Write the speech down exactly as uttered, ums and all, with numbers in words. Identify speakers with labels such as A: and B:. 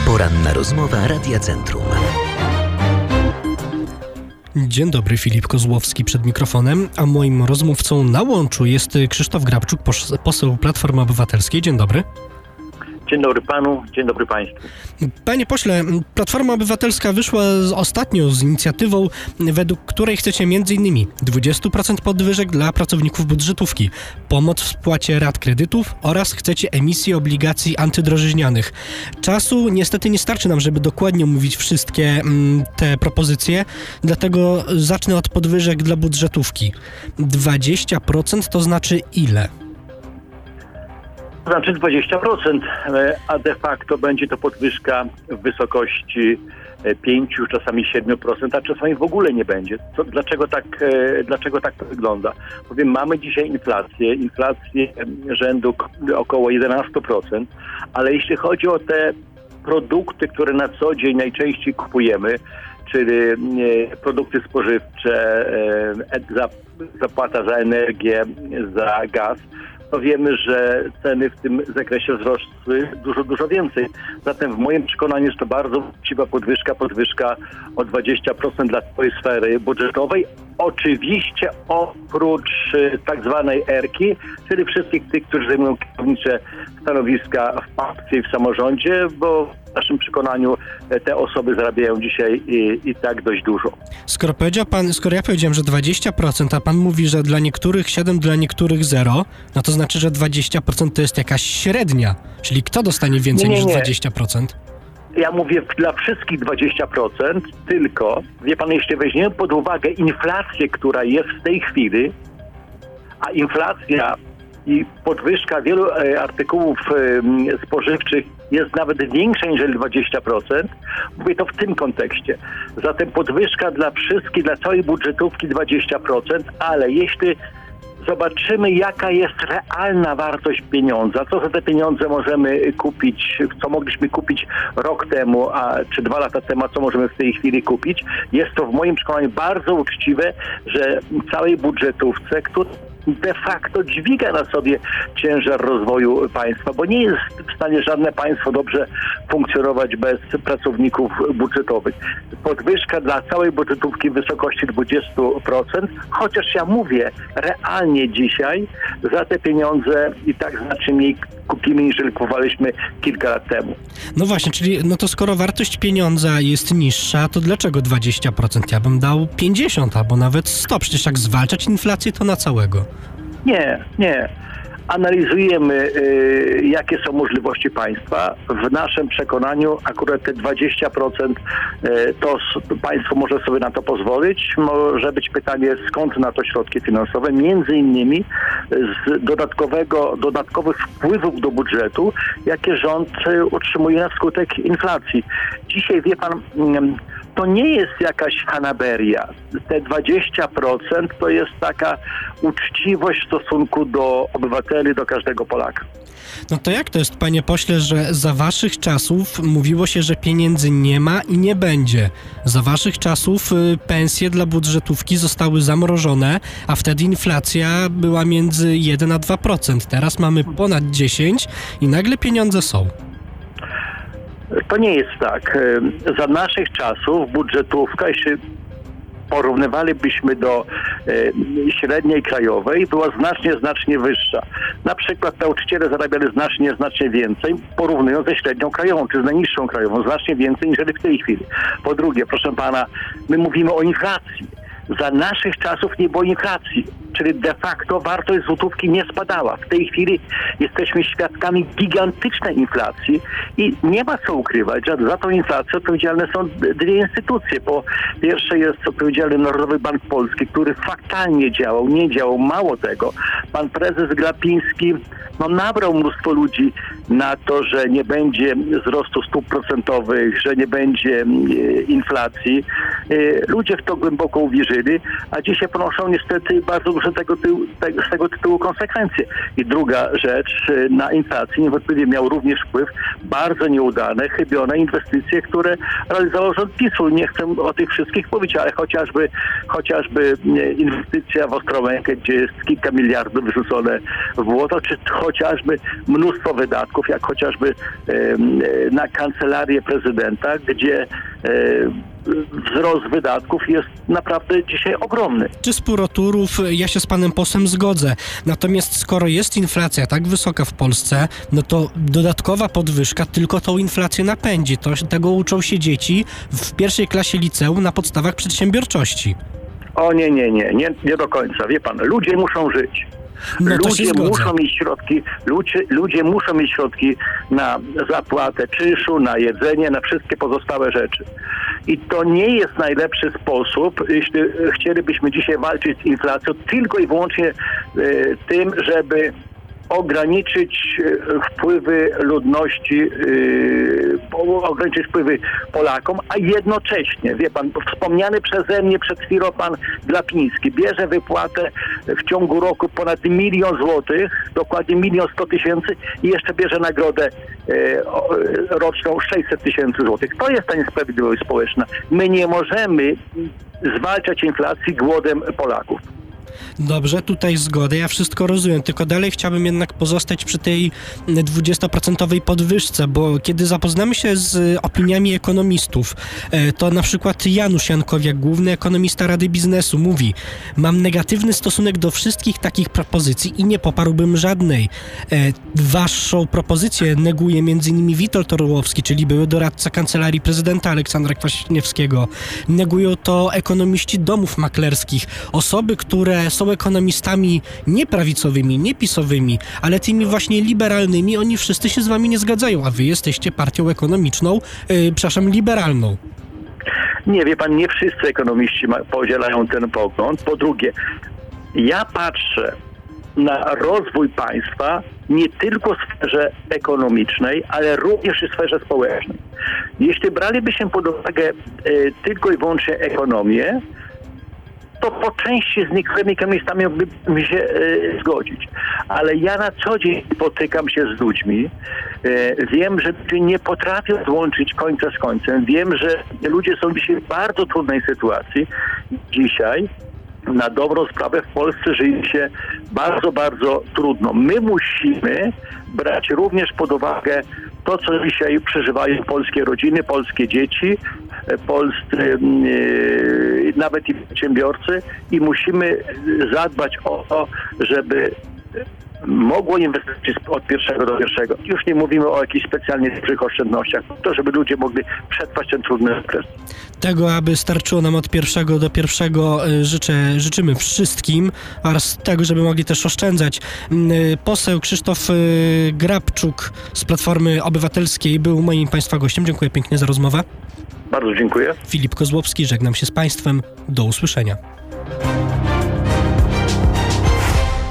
A: Poranna rozmowa Radia Centrum.
B: Dzień dobry, Filip Kozłowski przed mikrofonem, a moim rozmówcą na łączu jest Krzysztof Grabczuk, poseł Platformy Obywatelskiej. Dzień dobry.
C: Dzień dobry panu, dzień dobry państwu.
B: Panie pośle, Platforma Obywatelska wyszła z, ostatnio z inicjatywą, według której chcecie między innymi dwadzieścia procent podwyżek dla pracowników budżetówki, pomoc w spłacie rat kredytów oraz chcecie emisję obligacji antydrożyźnianych. Czasu niestety nie starczy nam, żeby dokładnie omówić wszystkie mm, te propozycje, dlatego zacznę od podwyżek dla budżetówki. dwadzieścia procent to znaczy ile?
C: To znaczy dwadzieścia procent, a de facto będzie to podwyżka w wysokości pięć, czasami siedem procent, a czasami w ogóle nie będzie. To dlaczego tak, dlaczego tak to wygląda? Powiem, mamy dzisiaj inflację, inflację rzędu około jedenaście procent, ale jeśli chodzi o te produkty, które na co dzień najczęściej kupujemy, czyli produkty spożywcze, zapłata za energię, za gaz, to wiemy, że ceny w tym zakresie wzrosły dużo, dużo więcej. Zatem w moim przekonaniu jest to bardzo uczciwa podwyżka, podwyżka o dwadzieścia procent dla tej sfery budżetowej. Oczywiście oprócz y, tak zwanej erki, czyli wszystkich tych, którzy zajmują kierownicze stanowiska w państwie i w samorządzie, bo w naszym przekonaniu te osoby zarabiają dzisiaj i, i tak dość dużo.
B: Skoro powiedział pan, skoro ja powiedziałem, że dwadzieścia procent, a pan mówi, że dla niektórych siedem, dla niektórych zero, no to znaczy, że dwadzieścia procent to jest jakaś średnia. Czyli kto dostanie więcej
C: nie, nie,
B: niż
C: nie.
B: dwadzieścia procent?
C: Ja mówię dla wszystkich dwadzieścia procent, tylko, wie pan, jeśli weźmiemy pod uwagę inflację, która jest w tej chwili, a inflacja i podwyżka wielu e, artykułów e, spożywczych jest nawet większa niż dwadzieścia procent, mówię to w tym kontekście. Zatem podwyżka dla wszystkich, dla całej budżetówki dwadzieścia procent, ale jeśli zobaczymy, jaka jest realna wartość pieniądza, co za te pieniądze możemy kupić, co mogliśmy kupić rok temu, a czy dwa lata temu, a co możemy w tej chwili kupić, jest to w moim przekonaniu bardzo uczciwe, że całej budżetówce, która de facto dźwiga na sobie ciężar rozwoju państwa, bo nie jest w stanie żadne państwo dobrze funkcjonować bez pracowników budżetowych. Podwyżka dla całej budżetówki w wysokości dwadzieścia procent, chociaż ja mówię, realnie dzisiaj za te pieniądze i tak znacznie mniej kupimy, niż kupowaliśmy kilka lat temu.
B: No właśnie, czyli no to skoro wartość pieniądza jest niższa, to dlaczego dwadzieścia procent? Ja bym dał pięćdziesiąt albo nawet sto. Przecież jak zwalczać inflację, to na całego.
C: Nie, nie. Analizujemy, y, jakie są możliwości państwa. W naszym przekonaniu akurat te dwadzieścia procent y, to s- państwo może sobie na to pozwolić. Może być pytanie, skąd na to środki finansowe, między innymi z dodatkowego, dodatkowych wpływów do budżetu, jakie rząd y, utrzymuje na skutek inflacji. Dzisiaj, wie pan, y, to nie jest jakaś fanaberia. Te dwadzieścia procent to jest taka uczciwość w stosunku do obywateli, do każdego Polaka.
B: No to jak to jest, panie pośle, że za waszych czasów mówiło się, że pieniędzy nie ma i nie będzie. Za waszych czasów y, pensje dla budżetówki zostały zamrożone, a wtedy inflacja była między jeden a dwa procent. Teraz mamy ponad dziesięć i nagle pieniądze są.
C: To nie jest tak. Za naszych czasów budżetówka, jeśli porównywalibyśmy do e, średniej krajowej, była znacznie, znacznie wyższa. Na przykład nauczyciele zarabiali znacznie, znacznie więcej, porównując ze średnią krajową, czy z najniższą krajową, znacznie więcej niż w tej chwili. Po drugie, proszę pana, my mówimy o inflacji. Za naszych czasów nie było inflacji, czyli de facto wartość złotówki nie spadała. W tej chwili jesteśmy świadkami gigantycznej inflacji i nie ma co ukrywać, że za tą inflację odpowiedzialne są dwie instytucje. Po pierwsze jest odpowiedzialny Narodowy Bank Polski, który fatalnie działał, nie działał. Mało tego, pan prezes Glapiński no, nabrał mnóstwo ludzi na to, że nie będzie wzrostu stóp procentowych, że nie będzie e, inflacji. y, ludzie w to głęboko uwierzyli, a dzisiaj ponoszą niestety bardzo duże tego, tyłu, tego, z tego tytułu konsekwencje. I druga rzecz, y, na inflację niewątpliwie miał również wpływ bardzo nieudane, chybione inwestycje, które realizował rząd PiSu. Nie chcę o tych wszystkich mówić, ale chociażby, chociażby y, inwestycja w Ostrołękę, gdzie jest kilka miliardów wyrzucone w błoto, czy chociażby mnóstwo wydatków, jak chociażby y, na kancelarię prezydenta, gdzie y, wzrost wydatków jest naprawdę dzisiaj ogromny.
B: Czy z półroturów ja się z panem posłem zgodzę. Natomiast skoro jest inflacja tak wysoka w Polsce, no to dodatkowa podwyżka tylko tą inflację napędzi. To, tego uczą się dzieci w pierwszej klasie liceum na podstawach przedsiębiorczości.
C: O nie, nie, nie, nie, nie do końca. Wie pan, ludzie muszą żyć.
B: No to
C: ludzie
B: się zgodzę.
C: muszą mieć środki, ludzie, ludzie muszą mieć środki na zapłatę czynszu, na jedzenie, na wszystkie pozostałe rzeczy. I to nie jest najlepszy sposób, jeśli chcielibyśmy dzisiaj walczyć z inflacją, tylko i wyłącznie y, tym, żeby ograniczyć wpływy ludności, yy, ograniczyć wpływy Polakom, a jednocześnie, wie pan, wspomniany przeze mnie przed chwilą pan Glapiński bierze wypłatę w ciągu roku ponad milion złotych, dokładnie milion sto tysięcy i jeszcze bierze nagrodę yy, roczną sześćset tysięcy złotych. To jest ta niesprawiedliwość społeczna. My nie możemy zwalczać inflacji głodem Polaków.
B: Dobrze, tutaj zgodę, ja wszystko rozumiem, tylko dalej chciałbym jednak pozostać przy tej dwudziestoprocentowej podwyżce, bo kiedy zapoznamy się z opiniami ekonomistów, to na przykład Janusz Jankowiak, główny ekonomista Rady Biznesu, mówi: mam negatywny stosunek do wszystkich takich propozycji i nie poparłbym żadnej. Waszą propozycję neguje m.in. Witold Orłowski, czyli były doradca Kancelarii Prezydenta Aleksandra Kwaśniewskiego. Negują to ekonomiści domów maklerskich, osoby, które są ekonomistami nie prawicowymi, nie pisowymi, ale tymi właśnie liberalnymi. Oni wszyscy się z wami nie zgadzają, a wy jesteście partią ekonomiczną, yy, przepraszam, liberalną.
C: Nie, wie pan, nie wszyscy ekonomiści ma, podzielają ten pogląd. Po drugie, ja patrzę na rozwój państwa nie tylko w sferze ekonomicznej, ale również w sferze społecznej. Jeśli bralibyśmy pod uwagę y, tylko i wyłącznie ekonomię, to po części z niektórymi ekonomistami mógłbym się e, zgodzić. Ale ja na co dzień spotykam się z ludźmi. E, wiem, że ludzie nie potrafią złączyć końca z końcem. Wiem, że ludzie są dzisiaj w bardzo trudnej sytuacji. Dzisiaj na dobrą sprawę w Polsce żyje się bardzo, bardzo trudno. My musimy brać również pod uwagę to, co dzisiaj przeżywają polskie rodziny, polskie dzieci, polscy yy, nawet i przedsiębiorcy i musimy zadbać o to, żeby mogło inwestować od pierwszego do pierwszego. Już nie mówimy o jakichś specjalnie dużych oszczędnościach, to żeby ludzie mogli przetrwać ten trudny okres.
B: Tego, aby starczyło nam od pierwszego do pierwszego, życzę, życzymy wszystkim oraz tego, żeby mogli też oszczędzać. Poseł Krzysztof Grabczuk z Platformy Obywatelskiej był moim państwa gościem. Dziękuję pięknie za rozmowę.
C: Bardzo dziękuję.
B: Filip Kozłowski, żegnam się z państwem. Do usłyszenia.